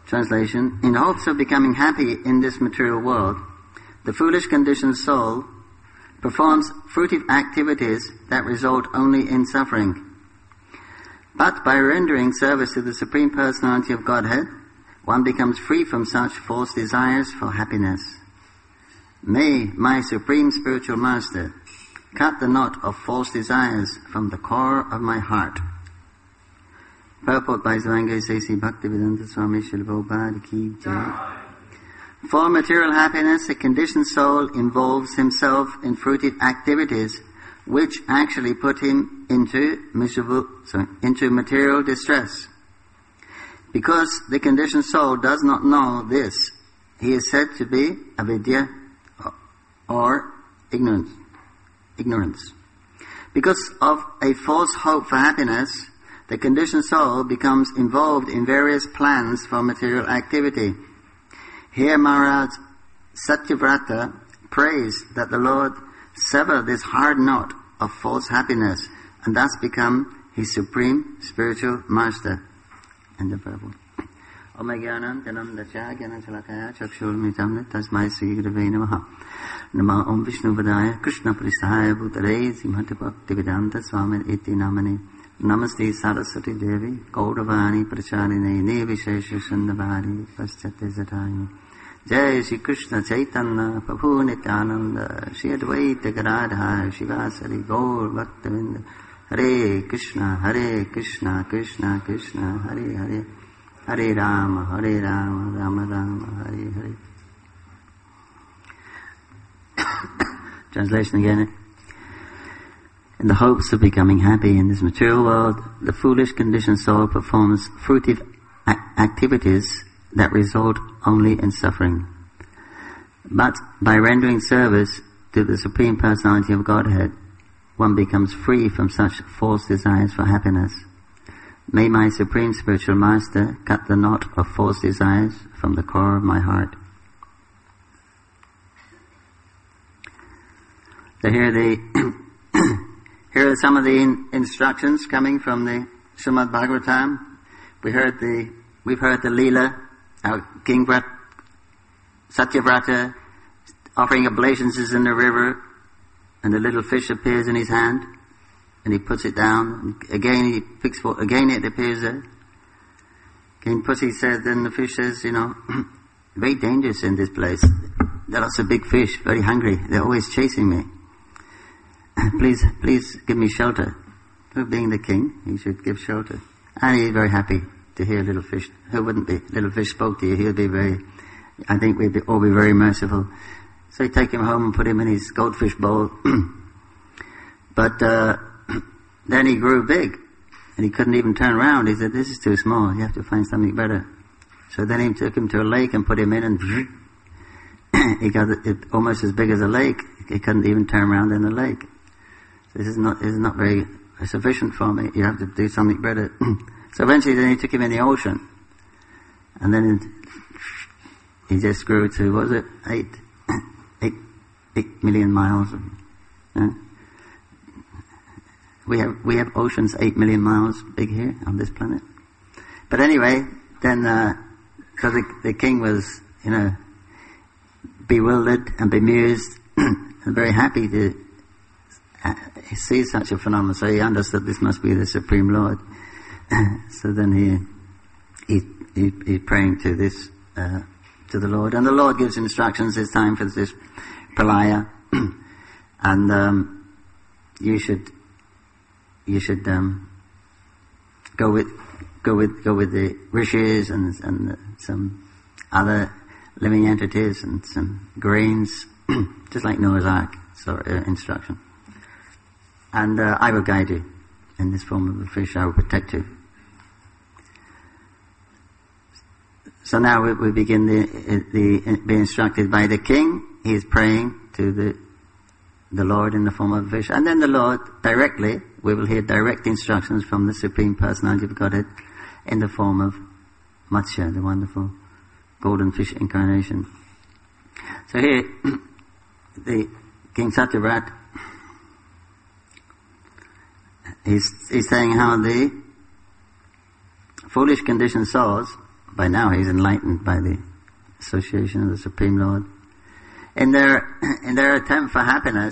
Translation: in hopes of becoming happy in this material world, the foolish conditioned soul performs fruitive activities that result only in suffering. But by rendering service to the Supreme Personality of Godhead, one becomes free from such false desires for happiness. May my Supreme Spiritual Master cut the knot of false desires from the core of my heart. Purport by Zhuangzi Ceci Bhaktivedanta Swami Srila Prabhupada Ki Jai. For material happiness, a conditioned soul involves himself in fruitive activities which actually put him into material distress. Because the conditioned soul does not know this, he is said to be avidya or ignorance. Because of a false hope for happiness, the conditioned soul becomes involved in various plans for material activity. Here Maharaj Satyavrata prays that the Lord sever this hard knot of false happiness and thus become his supreme spiritual master. End of parable. Om Jnanam Janam Jnana Chalakaya Chakshurmitam Tasmai Sri Gurave Namaha. Nama Om Vishnu Vadaya Krishna Pristahaya Bhutare Simhati Bhaktivedanta Swami Iti Namane. Namaste Saraswati Devi Gauravani Pracharine Nevishesha Shandavari Paschate Zatayani. Jai Shri Krishna Chaitanya Prabhu Nityananda Shri Advaita Gadadhar Shivasari Gaur Bhaktavinda. Hare Krishna Krishna Krishna Hare Hare Hare Rama Rama Rama Hare Hare. Translation again. In the hopes of becoming happy in this material world, the foolish conditioned soul performs fruitive activities that result only in suffering. But by rendering service to the Supreme Personality of Godhead, one becomes free from such false desires for happiness. May my Supreme Spiritual Master cut the knot of false desires from the core of my heart. So here are some of the instructions coming from the Srimad Bhagavatam. We've heard the Leela, how King Satyavrata offering obeisances in the river, and the little fish appears in his hand, and he puts it down. Again he picks for, again it appears there. King Pussy said, then the fish says, very dangerous in this place. There are lots of big fish, very hungry. They're always chasing me. Please give me shelter. Being the king, he should give shelter. And he's very happy to hear little fish. Who wouldn't be? Little fish spoke to you. He'll be very, I think we'd all be very merciful. So he take him home and put him in his goldfish bowl. But then he grew big, and he couldn't even turn around. He said, this is too small. You have to find something better. So then he took him to a lake and put him in, and he got it almost as big as a lake. He couldn't even turn around in the lake. This is not very sufficient for me. You have to do something better. So eventually then he took him in the ocean. And then he just grew to, what was it? 8 million miles. We have oceans 8 million miles big here on this planet. But anyway, then, so the king was, bewildered and bemused and very happy to see such a phenomenon. So he understood this must be the Supreme Lord. So then he's praying to this, to the Lord, and the Lord gives instructions. It's time for this pralaya, and you should go with the rishis and some other living entities and some grains, just like Noah's Ark instruction. And I will guide you in this form of a fish. I will protect you. So now we begin be instructed by the king. He is praying to the Lord in the form of a fish. And then the Lord directly, we will hear direct instructions from the Supreme Personality of Godhead in the form of Matsya, the wonderful golden fish incarnation. So here, the King Satyavrat, he's saying how the foolish conditioned souls, by now he's enlightened by the association of the Supreme Lord. In their attempt for happiness,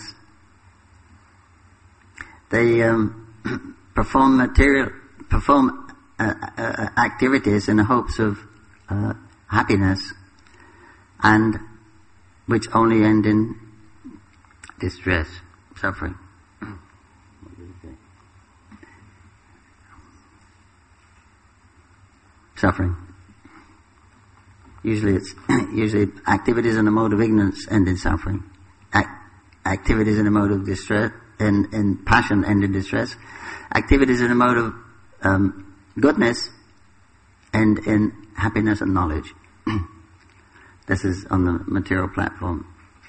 they perform activities in the hopes of happiness, and which only end in distress, suffering. Suffering. Usually activities in the mode of ignorance end in suffering. Activities in the mode of distress, in passion end in distress. Activities in the mode of goodness end in happiness and knowledge. This is on the material platform.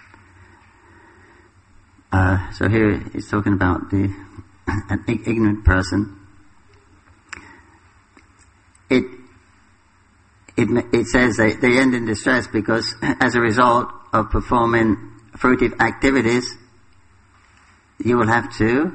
So here he's talking about an ignorant person. It says they end in distress because as a result of performing fruitive activities, you will have to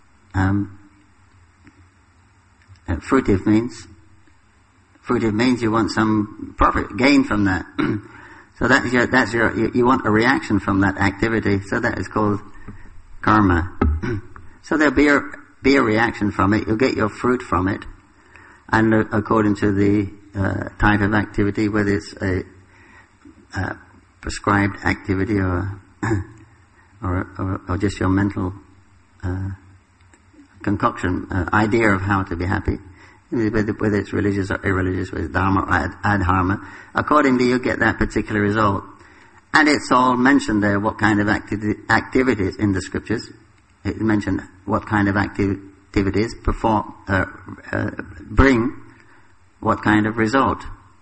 fruitive means you want some profit gain from that. So you want a reaction from that activity. So that is called karma. So there'll be a reaction from it. You'll get your fruit from it, and according to the type of activity, whether it's a prescribed activity or just your mental concoction, idea of how to be happy, whether it's religious or irreligious, whether it's dharma or adharma, accordingly you get that particular result. And it's all mentioned there, what kind of activities in the scriptures. It mentioned what kind of activities bring what kind of result.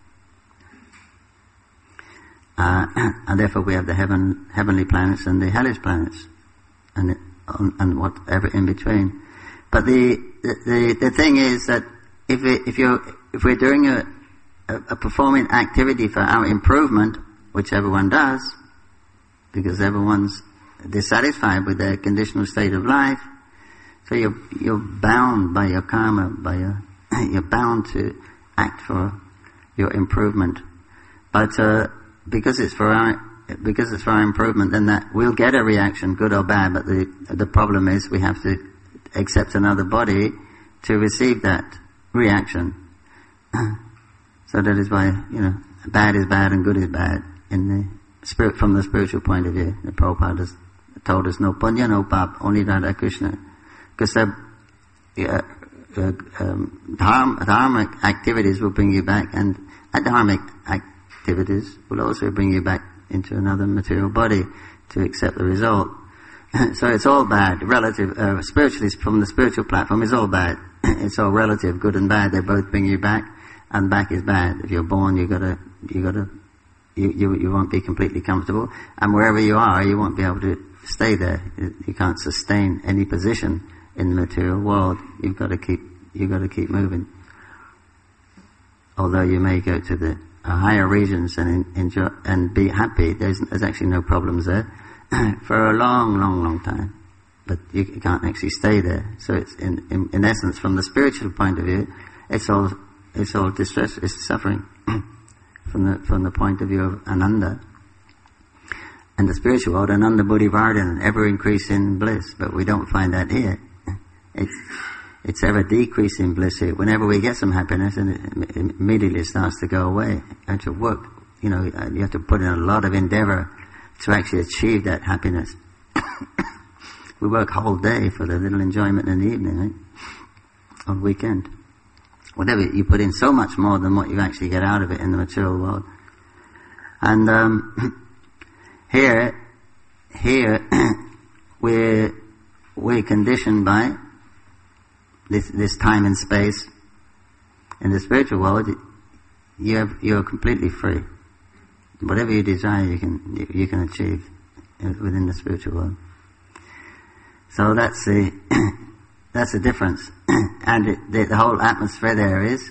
And therefore we have the heavenly planets and the hellish planets, and whatever in between. But the thing is that if we're doing a performing activity for our improvement, which everyone does, because everyone's dissatisfied with their conditional state of life, so you're bound by your karma, you're bound to act for your improvement. But because it's for our improvement, then that we'll get a reaction, good or bad. But the problem is we have to accept another body to receive that reaction. So that is why bad is bad and good is bad from the spiritual point of view. The Prabhupada has told us no punya, no pap, only Radha Krishna, because dharmic activities will bring you back, and adharmic activities will also bring you back into another material body to accept the result. So it's all bad, relative. Spiritually, from the spiritual platform, it's all bad. It's all relative, good and bad. They both bring you back, and back is bad. If you're born, you won't be completely comfortable, and wherever you are, you won't be able to stay there. You can't sustain any position in the material world. You've got to keep moving. Although you may go to the higher regions and enjoy and be happy, there's actually no problems there for a long time. But you can't actually stay there. So it's in essence, from the spiritual point of view, it's all distress, it's suffering. From the point of view of Ananda. And the spiritual world, Ananda Buddhi Vardhan, ever increasing bliss, but we don't find that here. It's ever decreasing bliss here. Whenever we get some happiness, and it immediately starts to go away. You have to work, you have to put in a lot of endeavor to actually achieve that happiness. We work whole day for the little enjoyment in the evening, right? On weekend. Whatever, you put in so much more than what you actually get out of it in the material world. And here we're conditioned by this time and space. In the spiritual world, you're completely free. Whatever you desire, you can achieve within the spiritual world. So that's the difference. And the whole atmosphere there is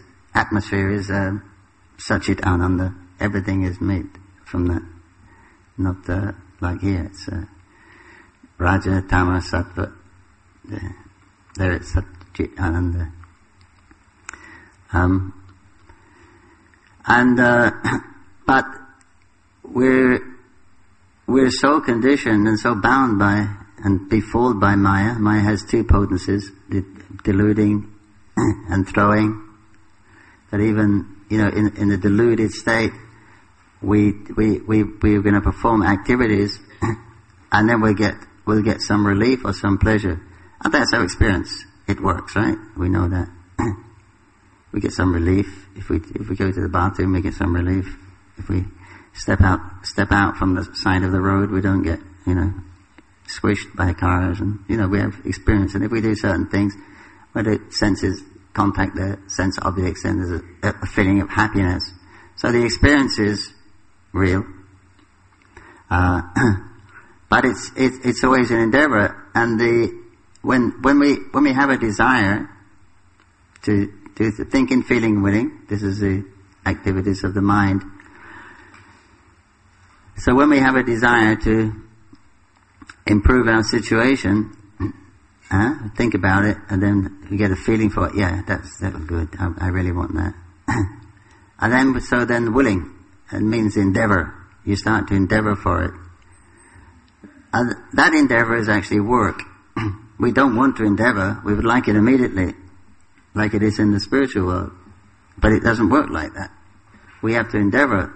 Satchit Ananda. Everything is made from that. Not like here. It's Raja, Tama, Sattva. There it's Satchit Ananda. And but we're so conditioned and so bound by and befooled by Maya. Maya has two potencies, deluding and throwing. That even in the deluded state, we're going to perform activities, and then we'll get some relief or some pleasure. And that's our experience. It works, right? We know that. We get some relief if we go to the bathroom. We get some relief if we step out from the side of the road. We don't get squished by cars, and we have experience. And if we do certain things, where the senses contact the sense objects, then there's a feeling of happiness. So the experience is real, but it's always an endeavor. And when we have a desire to do the thinking, feeling, willing, this is the activities of the mind. So when we have a desire to improve our situation, think about it, and then we get a feeling for it. Yeah, that was good. I really want that. And then willing, it means endeavor. You start to endeavor for it. And that endeavor is actually work. We don't want to endeavor. We would like it immediately, like it is in the spiritual world. But it doesn't work like that. We have to endeavor.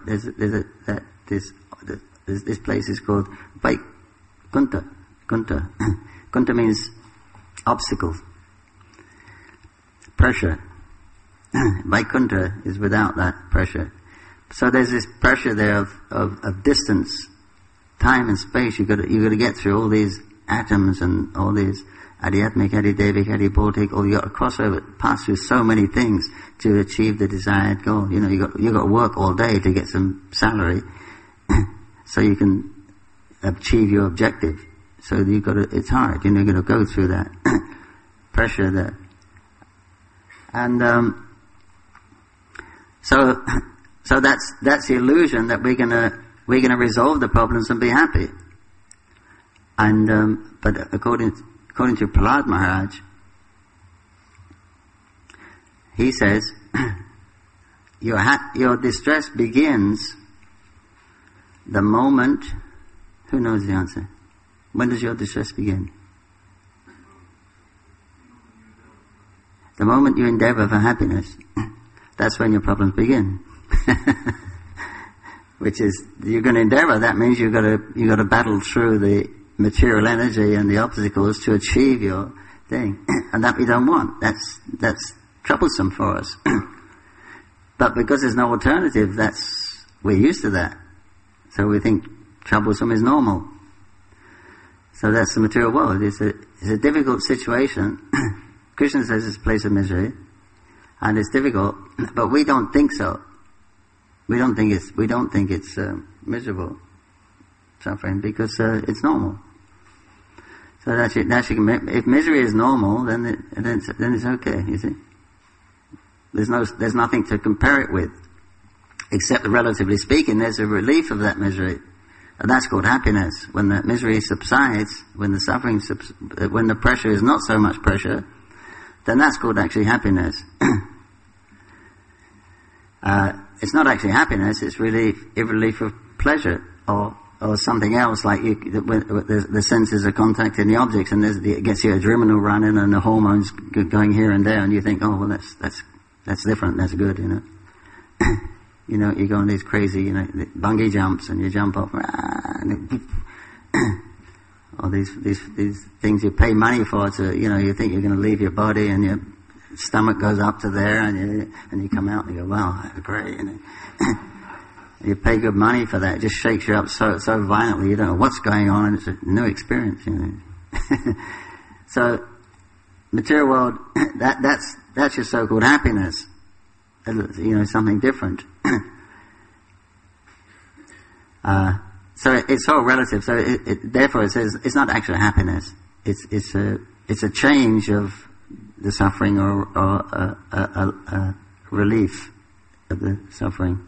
This place is called Vaikuntha. Kunta means obstacles, pressure. Vaikuntha is without that pressure. So there's this pressure there of distance, time and space. You got to get through all these atoms and all these adhyatmic, adhidevic, adhibhautic. You got to cross over, pass through so many things to achieve the desired goal. You got to work all day to get some salary, so you can achieve your objective. So it's hard. You're going to go through that pressure there, and so that's the illusion that we're gonna resolve the problems and be happy. And but according to Prahlad Maharaj, he says your distress begins the moment. Who knows the answer? When does your distress begin? The moment you endeavor for happiness, that's when your problems begin. Which is, you're going to endeavor, that means you've got to battle through the material energy and the obstacles to achieve your thing. And that we don't want. That's troublesome for us. But because there's no alternative, we're used to that. So we think troublesome is normal. So that's the material world. It's a difficult situation. Krishna says it's a place of misery, and it's difficult, but we don't think so. We don't think it's miserable suffering because it's normal. So if misery is normal, then it's okay. You see, there's nothing to compare it with, except relatively speaking, there's a relief of that misery. And that's called happiness. When the misery subsides, when the suffering, when the pressure is not so much pressure, then that's called actually happiness. It's not actually happiness; it's relief of pleasure, or something else. Like the senses are contacting the objects, and it gets your adrenaline running, and the hormones going here and there, and you think, oh well, that's different. That's good, You go on these crazy, bungee jumps, and you jump off, or these things you pay money for to, you think you're going to leave your body, and your stomach goes up to there, and you come out and you go, wow, that's great, You pay good money for that. It just shakes you up so violently, you don't know what's going on, and it's a new experience, So, material world, that's your so-called happiness. Something different. So it's all relative. So therefore, it says it's not actual happiness. It's a change of the suffering or a relief of the suffering.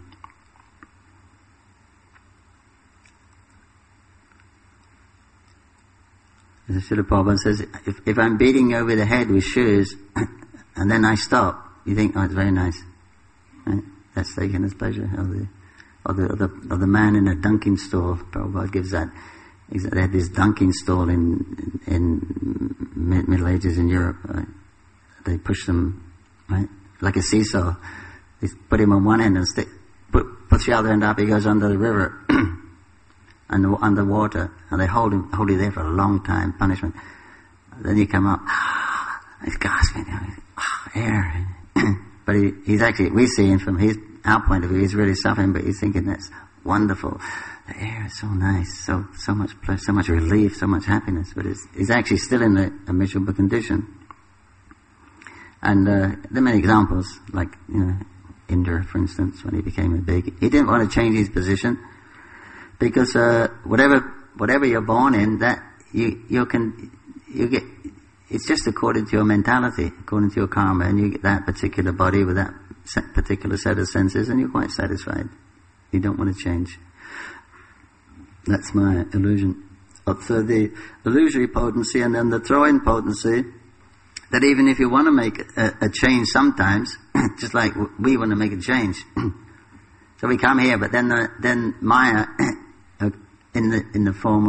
As Srila Prabhupada says, if I'm beating you over the head with shoes and then I stop, you think, oh, it's very nice. Right? that's taken as pleasure, or the man in a dunking stall. Prabhupada gives that. They had this dunking stall in Middle Ages in Europe. Right? They push them, right, like a seesaw. They put him on one end and puts the other end up. He goes under the river, under water, and they hold him there for a long time. Punishment. Then you come up. He's gasping. Air. But he's actually, we see him from our point of view, he's really suffering, but he's thinking that's wonderful. The air is so nice, so much pleasure, so much relief, so much happiness, but he's actually still in a miserable condition. And there are many examples, like, Indra, for instance, when he became he didn't want to change his position, because whatever you're born in, that you get. It's just according to your mentality, according to your karma, and you get that particular body with that particular set of senses, and you're quite satisfied. You don't want to change. That's my illusion. So the illusory potency, and then the throw-in potency, that even if you want to make a change sometimes, just like we want to make a change, so we come here, but then Maya, in the form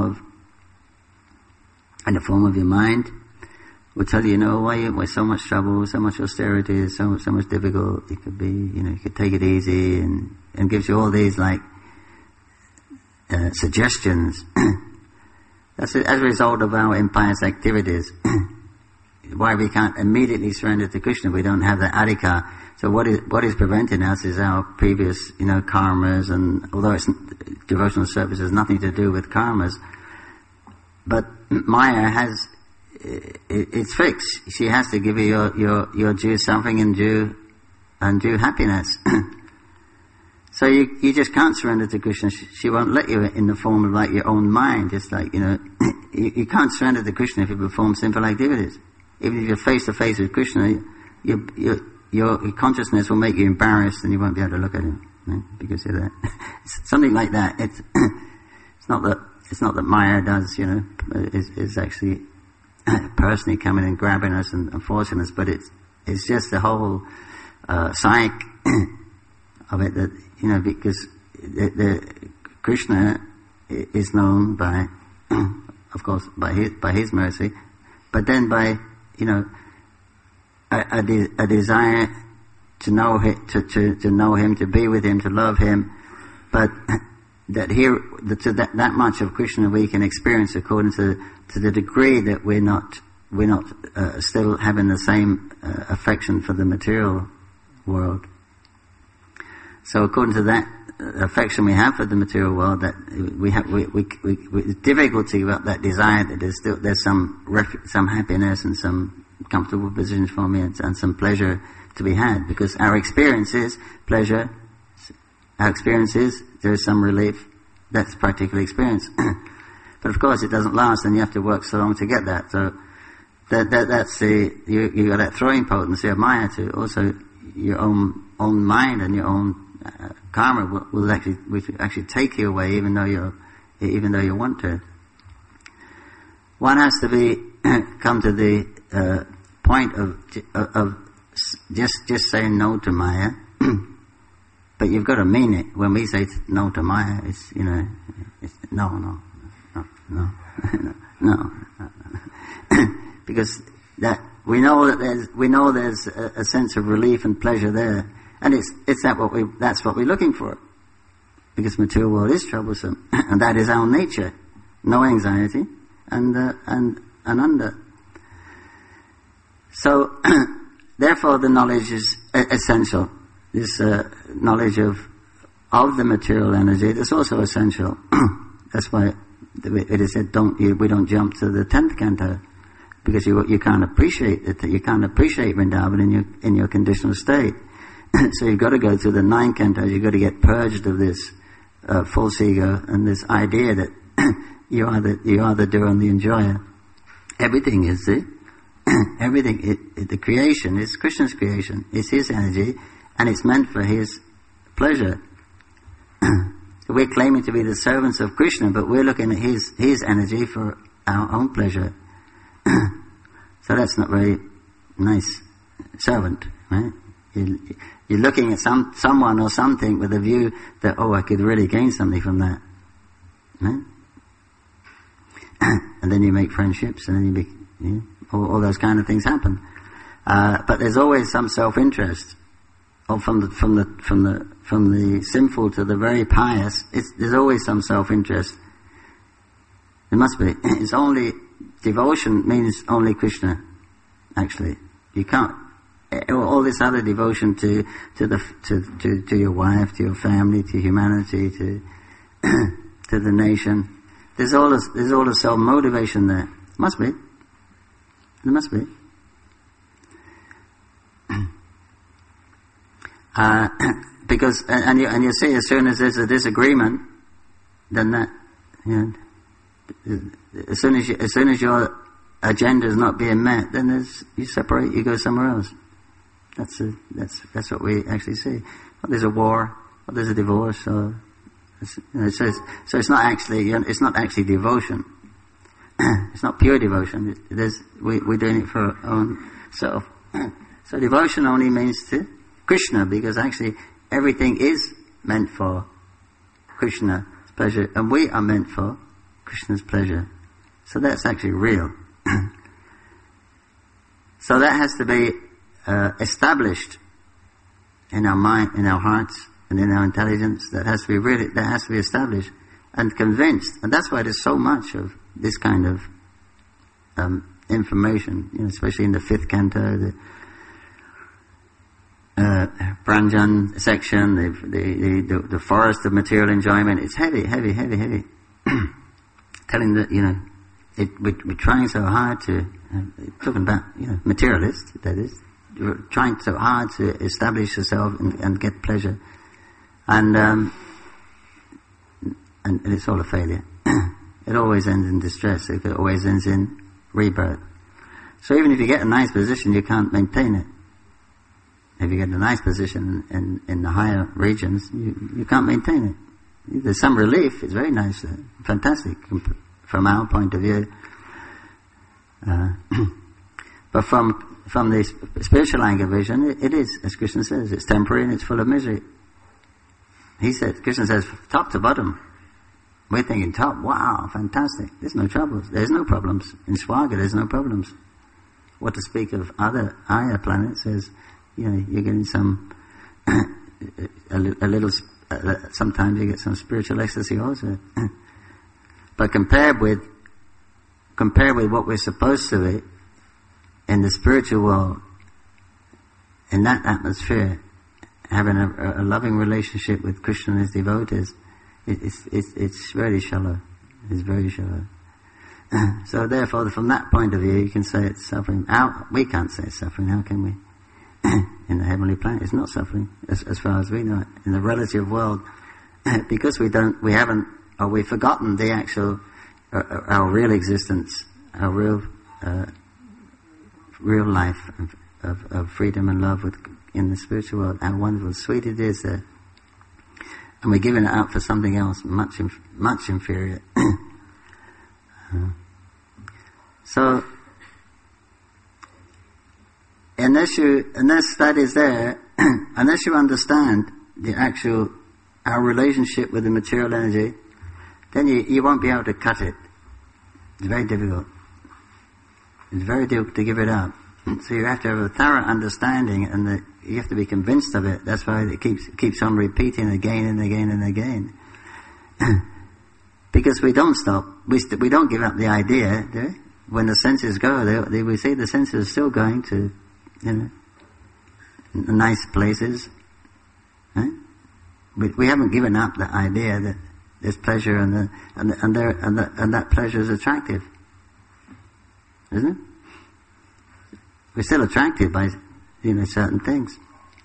of your mind, will tell you, why so much trouble, so much austerity, so much difficult. It could be, you could take it easy, and gives you all these suggestions. That's as a result of our impious activities. Why we can't immediately surrender to Krishna? We don't have the adhikar. So what is preventing us is our previous, karmas, and although devotional service has nothing to do with karmas, but Maya has. It's fixed. She has to give you your due suffering and due happiness. So you just can't surrender to Krishna. She won't let you in the form of like your own mind. Just like, you can't surrender to Krishna if you perform sinful activities. Even if you're face to face with Krishna, your consciousness will make you embarrassed, and you won't be able to look at him, right? Because of that. Something like that. It's not that Maya does, is actually personally coming and grabbing us and forcing us, but it's just the whole psyche of it, that because the Krishna is known by, of course, by his mercy, but then by a desire to know him, to know him, to be with him, to love him, but that much of Krishna we can experience according to the degree that we're not still having the same affection for the material world. So according to that affection we have for the material world, that we have difficulty about that desire, that there's some happiness and some comfortable positions for me, and some pleasure to be had, because our experience is pleasure. Our experience is there's some relief. That's practical experience. But of course it doesn't last, and you have to work so long to get that. So that's you got that throwing potency of Maya, to also your own mind and your own karma will actually take you away, even though you want to. One has to come to the point of just saying no to Maya. But you've got to mean it. When we say no to Maya, it's it's no. Because that we know there's a sense of relief and pleasure there, and that's what we're looking for. Because material world is troublesome, and that is our nature. No anxiety and under. So therefore, the knowledge is essential. This knowledge of the material energy is also essential. That's why it is said, we don't jump to the 10th canto, because you can't appreciate it. You can't appreciate Vrindavan in your conditional state. So you've got to go through the 9 cantos. You've got to get purged of this false ego and this idea that you are the doer and the enjoyer. Everything is everything. The creation is Krishna's creation. It's his energy, and it's meant for his pleasure. We're claiming to be the servants of Krishna, but we're looking at his energy for our own pleasure. So that's not very nice servant, right? You're looking at someone or something with a view that, I could really gain something from that. Right? And then you make friendships, and then all those kind of things happen. But there's always some self-interest. Or from the sinful to the very pious, there's always some self-interest. There must be. It's only devotion means only Krishna. Actually, you can't. All this other devotion to your wife, to your family, to humanity, to to the nation. There's all the self motivation there. Must be. There must be. Because you see, as soon as there's a disagreement, then that, as soon as your agenda is not being met, then you separate, you go somewhere else. That's what we actually see. Well, there's a war, or there's a divorce, or so it's not actually devotion. It's not pure devotion. We're doing it for our own self. So devotion only means to Krishna, because actually everything is meant for Krishna's pleasure, and we are meant for Krishna's pleasure. So that's actually real. So that has to be established in our mind, in our hearts, and in our intelligence. That has to be established and convinced. And that's why there's so much of this kind of information, especially in the 5th canto, the Pranjan section, the forest of material enjoyment. It's heavy. Telling that, we're trying so hard to, talking about, materialists, that is, we're trying so hard to establish yourself and get pleasure. And it's all a failure. It always ends in distress. It always ends in rebirth. So even if you get a nice position, you can't maintain it. If you get a nice position in the higher regions, you can't maintain it. There's some relief. It's very nice, fantastic from our point of view. But from the spiritual angle vision, it is, as Krishna says, it's temporary and it's full of misery. Krishna says, top to bottom. We're thinking top, wow, fantastic. There's no troubles. There's no problems. In Swarga, there's no problems. What to speak of other higher planets, there's, you're getting some, a little, sometimes you get some spiritual ecstasy also. But compared with what we're supposed to be in the spiritual world, in that atmosphere, having a loving relationship with Krishna and his devotees, it's very shallow. It's very shallow. So therefore, from that point of view, you can say it's suffering. We can't say it's suffering. How can we? In the heavenly planet, it's not suffering, as far as we know it. In the relative world, because we've forgotten the actual, our real existence, our real life of freedom and love in the spiritual world, how wonderful, sweet it is there. And we're giving it up for something else much inferior. So, unless that is there, unless you understand our relationship with the material energy, then you won't be able to cut it. It's very difficult. It's very difficult to give it up. So you have to have a thorough understanding, and you have to be convinced of it. That's why it keeps on repeating again and again and again. Because we don't stop. We don't give up the idea. Do we? When the senses go, we see the senses are still going to, nice places. Right? We haven't given up the idea that there's pleasure and that pleasure is attractive, isn't it? We're still attracted by, certain things.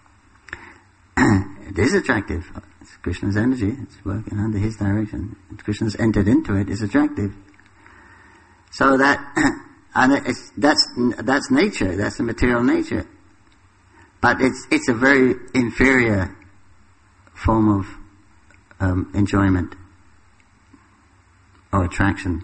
It is attractive. It's Krishna's energy. It's working under his direction. Krishna's entered into it. It's attractive. So that's nature. That's the material nature. But it's a very inferior form of enjoyment or attraction.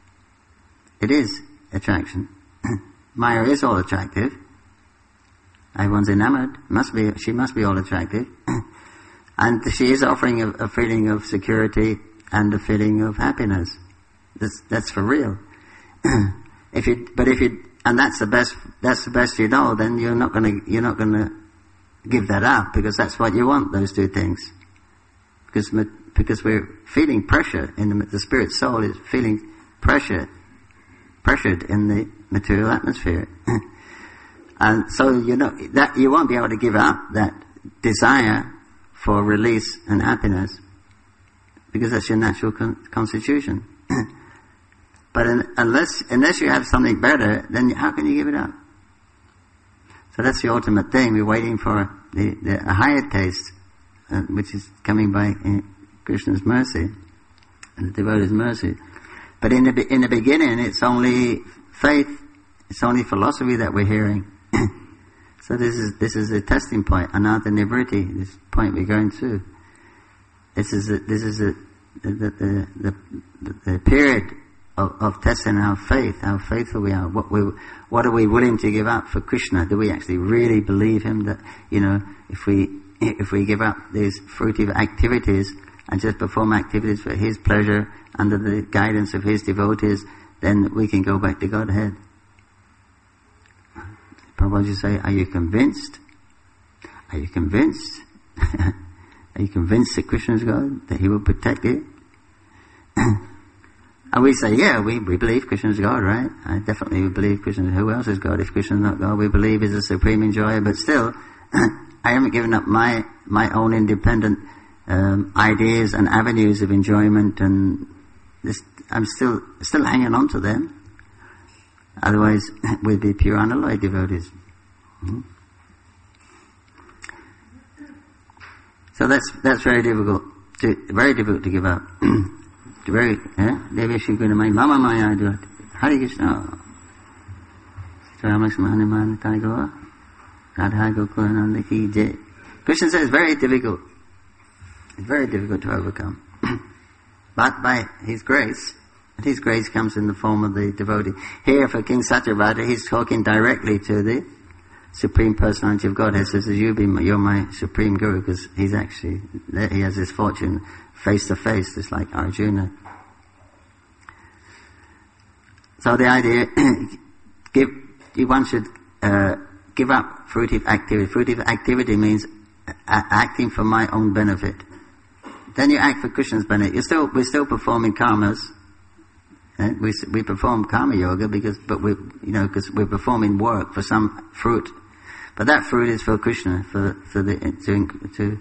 It is attraction. Maya is all attractive, Everyone's enamored. She must be all attractive. And she is offering a feeling of security and a feeling of happiness. That's for real. And that's the best you know, then you're not gonna give that up, because that's what you want, those two things. Because we're feeling pressure in the spirit soul is feeling pressured in the material atmosphere. And so that you won't be able to give up that desire for release and happiness, because that's your natural constitution. But unless you have something better, then how can you give it up? So that's the ultimate thing. We're waiting for a higher taste, which is coming by Krishna's mercy and the devotee's mercy. But in the beginning, it's only faith, it's only philosophy that we're hearing. So this is the testing point, anartha nivritti, this point we're going through. This is the period of testing our faith, how faithful we are. What are we willing to give up for Krishna? Do we actually really believe him that if we give up these fruitive activities and just perform activities for his pleasure under the guidance of his devotees, then we can go back to Godhead? Prabhupada used to say, are you convinced? Are you convinced? Are you convinced that Krishna is God? That he will protect you? And we say, yeah, we believe Krishna is God, right? I definitely believe Krishna. Who else is God? If Krishna is not God, we believe is a supreme enjoyer. But still, I haven't given up my own independent ideas and avenues of enjoyment, and I'm still hanging on to them. Otherwise, we'd be pure unalloyed devotees. So that's very difficult to give up. Devi Shri Gunamai Mama Maya Duat Hare Krishna. Krishna says it's very difficult. It's very difficult to overcome. But by His grace, and His grace comes in the form of the devotee. Here for King Satyavrata, he's talking directly to the Supreme Personality of Godhead. He says, you're my Supreme Guru, because he has this fortune face to face, just like Arjuna. So the idea, one should give up fruitive activity. Fruitive activity means acting for my own benefit. Then you act for Krishna's benefit. We're still performing karmas. We perform karma yoga because we're performing work for some fruit. But that fruit is for Krishna, to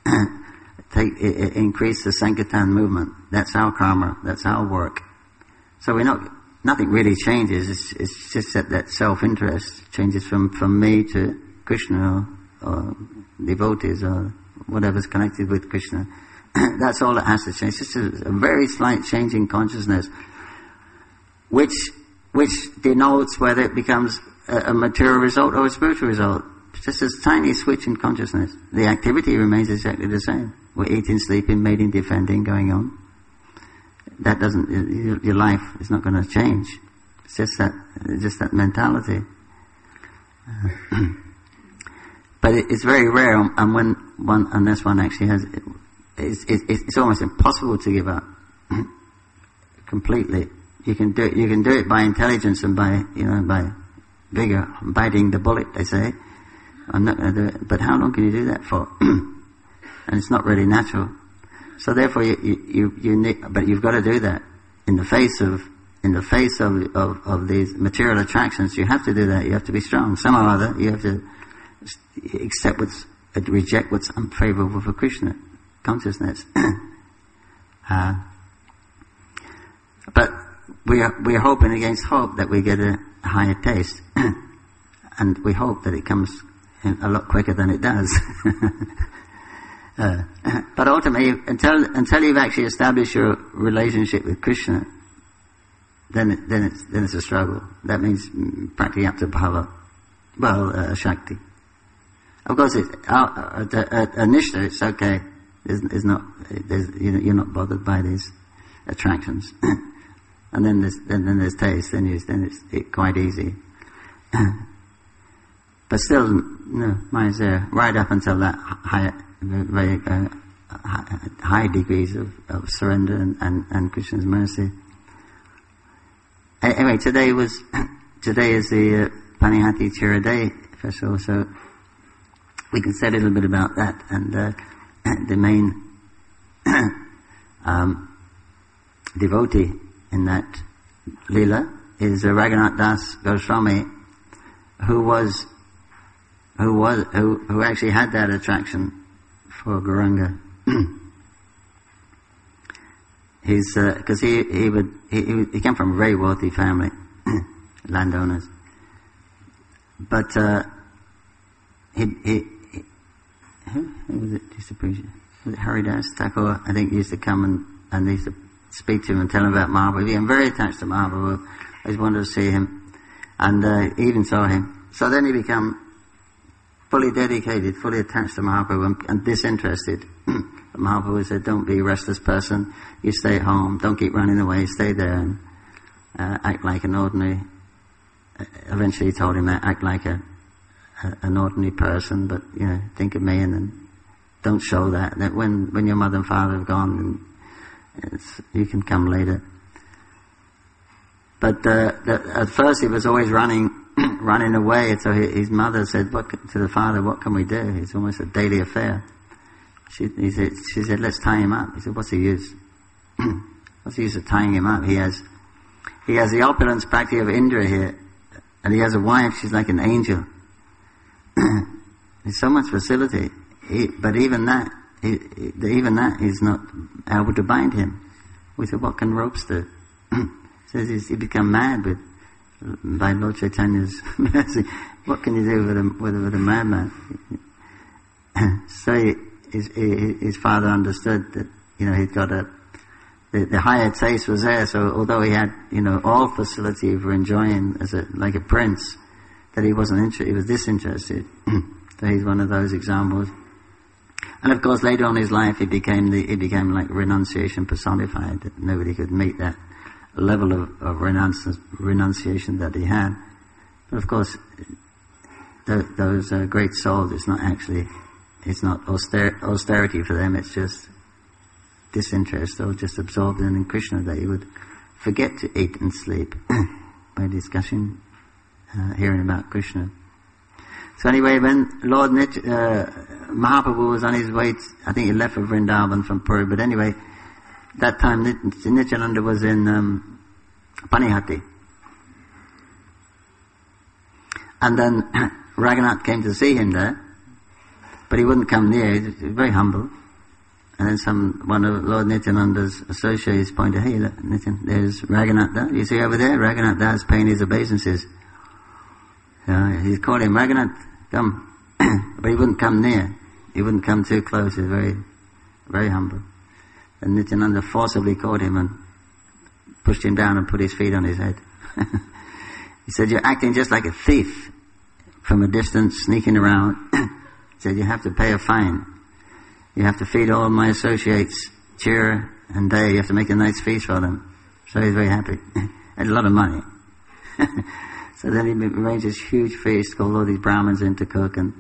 increase the Sankirtan movement. That's our karma. That's our work. So nothing really changes. It's just that self-interest changes from me to Krishna or devotees or whatever's connected with Krishna. That's all that has to change. It's just a very slight change in consciousness, which denotes whether it becomes a material result or a spiritual result. It's just a tiny switch in consciousness. The activity remains exactly the same. We're eating, sleeping, mating, defending, going on. That doesn't, your life is not going to change. It's just that mentality. But it's very rare, and unless one actually has, it's almost impossible to give up completely. You can do it by intelligence and by vigor, biting the bullet, they say. I'm not going to do it. But how long can you do that for? And it's not really natural. So therefore, you need, but you've got to do that in the face of these material attractions. You have to do that. You have to be strong. Somehow or other, you have to reject what's unfavorable for Krishna consciousness. But we're hoping against hope that we get a higher taste, and we hope that it comes a lot quicker than it does. But ultimately, until you've actually established your relationship with Krishna, then it's a struggle. That means practically up to bhava, Shakti. Of course, initially it's okay. You're not bothered by these attractions, and then there's taste. Then it's quite easy. But still, no, Maya's there right up until that very high degrees of surrender and Krishna's mercy. Anyway, today is the Panihati Chira Day festival, so we can say a little bit about that. And the main devotee in that lila is Raghunath Das Goswami, who actually had that attraction for Gauranga. Because he came from a very wealthy family, landowners. But who was it? Was it Haridas Thakur? I think he used to come and they used to speak to him and tell him about Mahaprabhu. He was very attached to Mahaprabhu. I just wanted to see him, and he even saw him. So then he became fully dedicated, fully attached to Mahaprabhu and disinterested. But Mahaprabhu said, don't be a restless person, you stay at home, don't keep running away, stay there and act like an ordinary. Eventually he told him that, act like an ordinary person, but think of me and then don't show that when your mother and father have gone, you can come later. But at first he was always running away, so his mother said to the father, what can we do? It's almost a daily affair. She said, let's tie him up. He said, what's the use? What's the use of tying him up? He has the opulence practically of Indra here, and he has a wife, she's like an angel. There's so much facility, but even that is not able to bind him. We said, what can ropes do? Says he become mad by Lord Chaitanya's mercy. What can you do with a madman? So his father understood that he'd got the higher taste was there. So although he had all facility for enjoying like a prince, that he wasn't interested. He was disinterested. So he's one of those examples. And of course, later on in his life, he became like renunciation personified. That nobody could meet that level of renunciation that he had. But of course, those great souls, it's not austerity for them, it's just disinterest or just absorbed in Krishna, that he would forget to eat and sleep by discussion, hearing about Krishna. So anyway, when Lord Mahaprabhu was on his way, I think he left for Vrindavan from Puri, but anyway, that time Nityananda was in Panihati. And then Raghunath came to see him there, but he wouldn't come near, he was very humble. And then one of Lord Nityananda's associates pointed, hey, look, Nityan, there's Raghunath there. You see over there, Raghunath there is paying his obeisances. He called him, Raghunath, come. But he wouldn't come near. He wouldn't come too close. He was very, very humble. And Nityananda forcibly caught him and pushed him down and put his feet on his head. He said, you're acting just like a thief from a distance, sneaking around. He said, you have to pay a fine. You have to feed all my associates cheer and day. You have to make a nice feast for them. So he's very happy. Had a lot of money. So then he arranged this huge feast, called all these Brahmins in to cook, and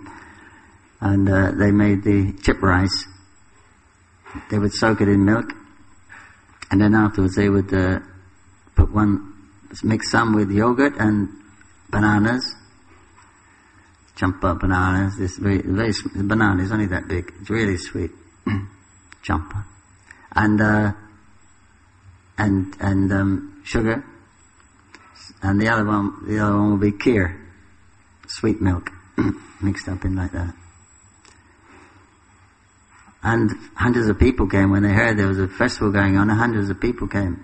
they made the chip rice. They would soak it in milk, and then afterwards they would mix some with yogurt and bananas, champa bananas. This very banana is only that big. It's really sweet, champa, and sugar, and the other one will be kheer, sweet milk, mixed up in like that. And hundreds of people came when they heard there was a festival going on. Hundreds of people came,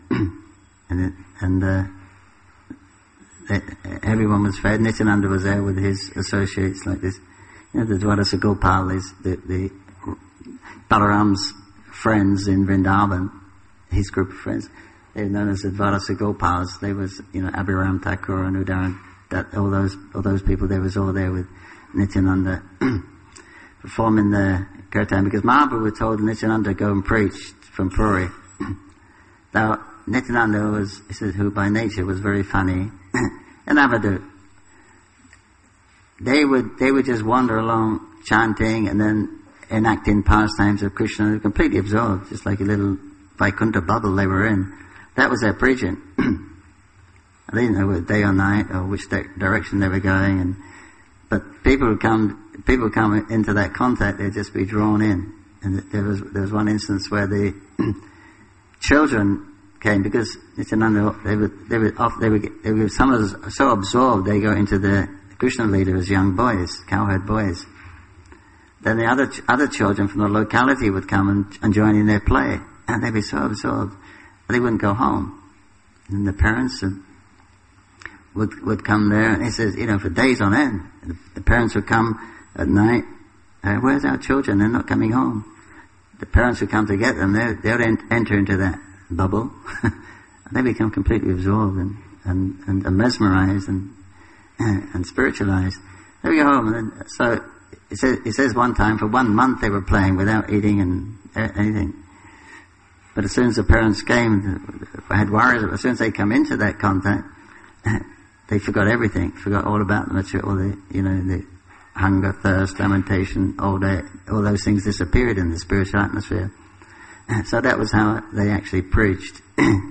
everyone was fed. Nityananda was there with his associates like this. The Dwadasa Gopal is the Balaram's friends in Vrindavan, his group of friends. They were known as the Dwadasa Gopals. They was, Abhiram Thakur and Udaran, all those people. They was all there with Nityananda performing the kirtan, because Mahaprabhu told Nityananda to go and preach from Puri. Now, Nityananda who by nature was very funny, and Avadu. they would just wander along chanting and then enacting pastimes of Krishna. They were completely absorbed, just like a little Vaikuntha bubble they were in. That was their preaching. They didn't know whether day or night or which direction they were going, but people would come into that contact, they'd just be drawn in. And there was one instance where the children came, because Nityananda, they were some of us so absorbed they go into the Krishna Leela as young boys, cowherd boys. Then the other children from the locality would come and join in their play, and they'd be so absorbed they wouldn't go home. And the parents would come there, and he says, for days on end, the parents would come at night. Where's our children? They're not coming home. The parents would come to get them. They would enter into that bubble, and they become completely absorbed and mesmerized and spiritualized. They would go home, and then, so it says one time for 1 month they were playing without eating and anything. But as soon as the parents came, had worries. As soon as they come into that contact, they forgot everything. Forgot all about the material, all the hunger, thirst, lamentation, all those things disappeared in the spiritual atmosphere. So that was how they actually preached.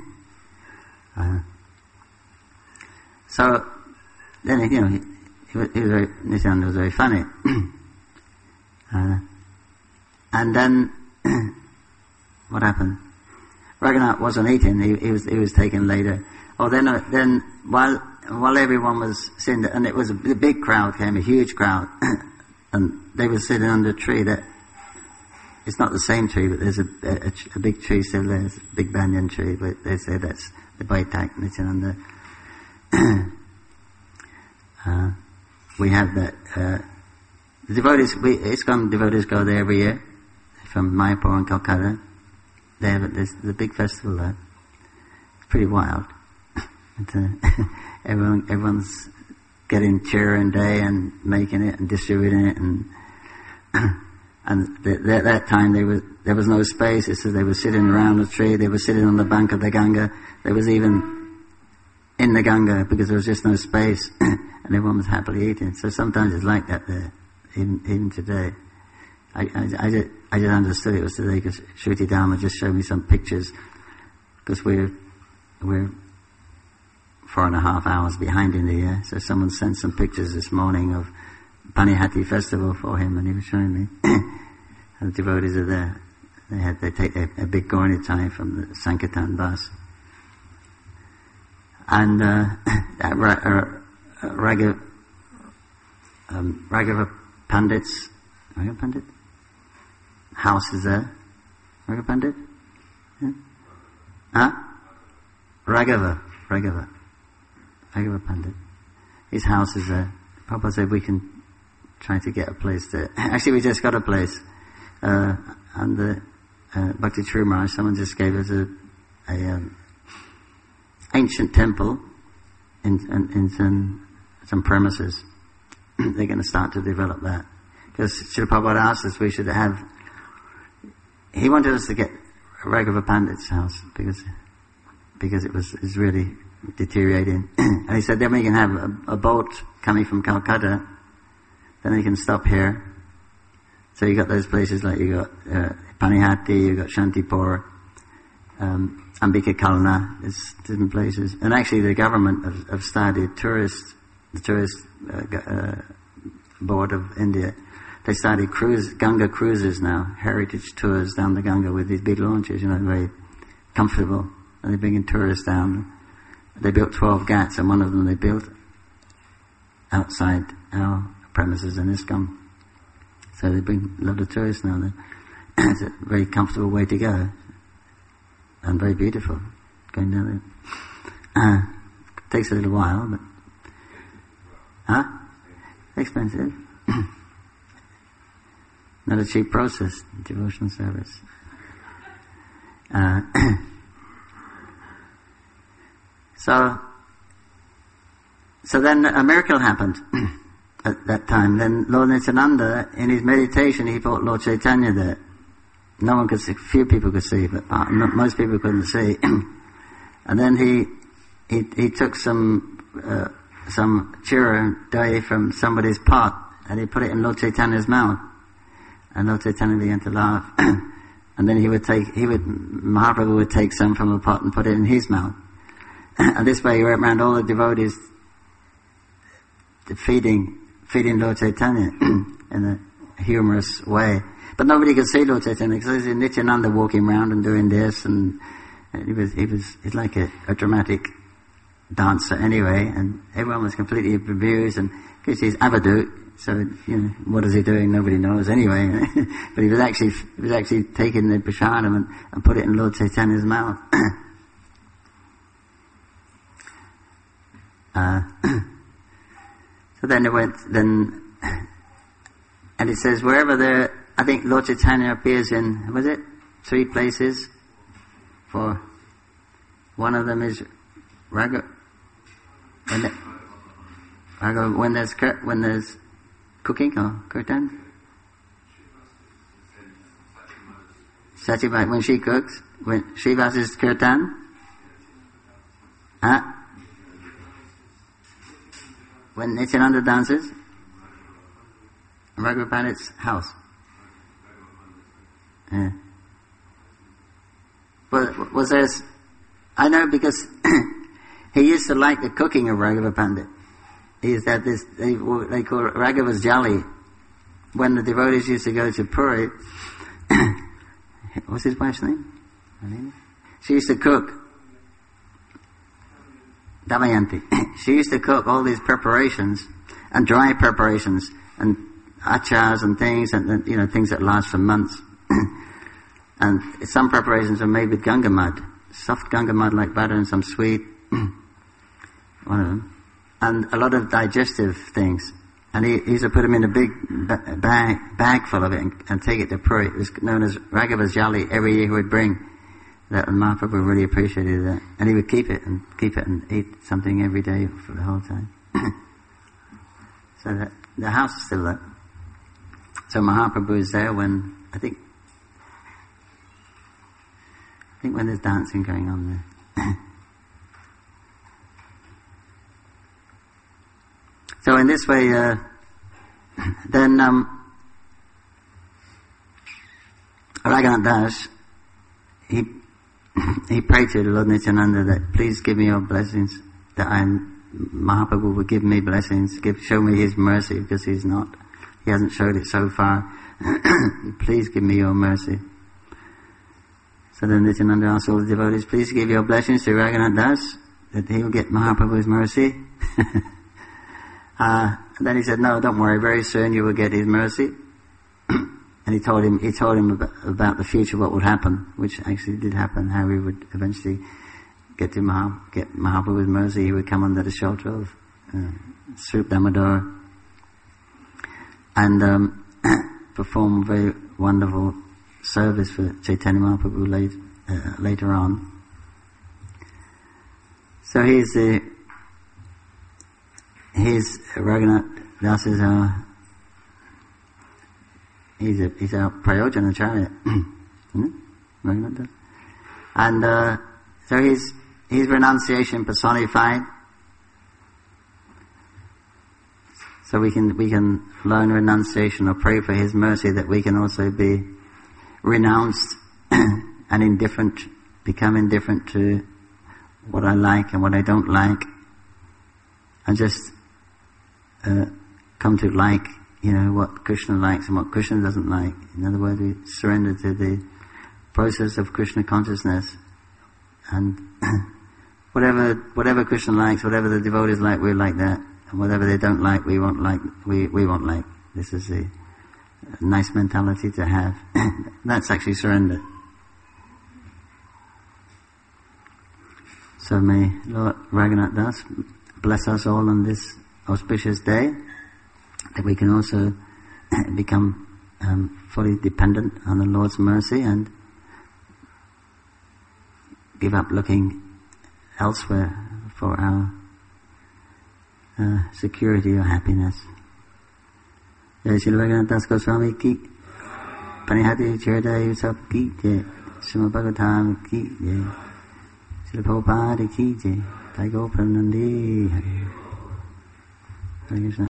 So then, Nityananda was very funny. And then, what happened? Raghunath wasn't eating; he was taken later. Then while everyone was sitting there, and it was a big crowd came, a huge crowd, and they were sitting under a tree that, it's not the same tree, but there's a big tree still there, it's a big banyan tree, but they say that's the Baitak Nityananda. We have that, the devotees, ISKCON devotees go there every year, from Mayapur and Calcutta. There's a big festival there. It's pretty wild. Everyone's getting chair and day and making it and distributing it, and that time there was no space. It says they were sitting around the tree. They were sitting on the bank of the Ganga. There was even in the Ganga because there was just no space, and everyone was happily eating. So sometimes it's like that there, even today. I just understood it was today because Shruti Dharma just showed me some pictures, because we're 4.5 hours behind in the year. So someone sent some pictures this morning of Panihati festival for him, and he was showing me. And the devotees are there. They take a big Gauranitai from the Sankirtan bus. And that Raghava Pandit's house is there. Raghava Pandit? Yeah? Huh? Raghava Pandit. His house is there. Prabhupada said we can try to get a place there. Actually, we just got a place. And the Bhakti True Maharaj, someone just gave us a ancient temple in some premises. They're going to start to develop that. Because Srila Prabhupada asked us we should have... He wanted us to get Raghava Pandit's house because it was really deteriorating. And he said then we can have a boat coming from Calcutta, then they can stop here. So you got those places like you got Panihati, you got Shantipur, Ambika Kalna, there's different places. And actually the government have started the tourist board of India, they started Ganga cruises now, heritage tours down the Ganga with these big launches, very comfortable. And they're bringing tourists down. They built 12 ghats, and one of them they built outside our premises in ISKCON. So they bring a lot of tourists now there. It's a very comfortable way to go. And very beautiful, going down there. Takes a little while, but... Huh? Expensive. Not a cheap process, devotional service. So then a miracle happened at that time. Then Lord Nityananda, in his meditation, he thought Lord Chaitanya there. No one could see, few people could see, but most people couldn't see. And then he took some some churro doi from somebody's pot, and he put it in Lord Chaitanya's mouth, and Lord Chaitanya began to laugh. And then Mahaprabhu would take some from a pot and put it in his mouth. And this way he went around all the devotees feeding Lord Chaitanya in a humorous way. But nobody could see Lord Chaitanya because there's Nityananda walking around and doing this, and he's like a dramatic dancer anyway, and everyone was completely bemused, and because he's avadut, so what is he doing? Nobody knows anyway. But he was actually taking the prasadam and put it in Lord Chaitanya's mouth. So then it went, and it says wherever I think Lord Chaitanya appears in, was it 3 places? For one of them is Raga. When there's cooking or kirtan. Satyabhai, when she cooks, when Srivas is kirtan. When Nityananda dances, Raghuva Pandit's house. Yeah. Was there? I know because he used to like the cooking of Raghuva Pandit. He used to have this. They call it Raghuva's Jali. When the devotees used to go to Puri, what's his wife's name? She used to cook. Damayanti. She used to cook all these preparations and dry preparations and achars and things and things that last for months. And some preparations are made with Ganga mud, soft Ganga mud like butter, and some sweet, one of them, and a lot of digestive things. And he used to put them in a big bag full of it and take it to Puri. It was known as Raghuva's Jali. Every year he would bring that, and Mahaprabhu really appreciated that. And he would keep it and eat something every day for the whole time. So that the house is still there. So Mahaprabhu is there when, I think when there's dancing going on there. So in this way, then Raghunath Das, he prayed to Lord Nityananda that please give me your blessings, that Mahaprabhu would give me blessings, show me his mercy, because he hasn't showed it so far. Please give me your mercy. So then Nityananda asked all the devotees, please give your blessings to Raghunath Das, that he will get Mahaprabhu's mercy. Then he said, no, don't worry, very soon you will get his mercy. And he told him about the future, what would happen, which actually did happen, how he would eventually get Mahaprabhu's mercy. He would come under the shelter of Swarup Damodar and perform very wonderful service for Chaitanya Mahaprabhu later on. So he's Raghunath Das is he's our Prayojanacharya. Raghunath Das. And so he's renunciation personified. So we can learn renunciation or pray for his mercy, that we can also be renounced and indifferent, become indifferent to what I like and what I don't like, and just come to like, what Krishna likes and what Krishna doesn't like. In other words, we surrender to the process of Krishna consciousness, and whatever Krishna likes, whatever the devotees like, we're like that, and whatever they don't like, we won't like. We won't like. This is a nice mentality to have. That's actually surrender. So may Lord Raghunath Das bless us all on this auspicious day, that we can also become fully dependent on the Lord's mercy and give up looking elsewhere for our security or happiness. Jai Shri Raghunath Das Goswami ki, Panihati Chirda Yusuf ki, Jai Srimad Bhagavatam ki, Jai Srila Prabhupada ki, Jai Jai Gopal Nandi Hari. Hare Krishna.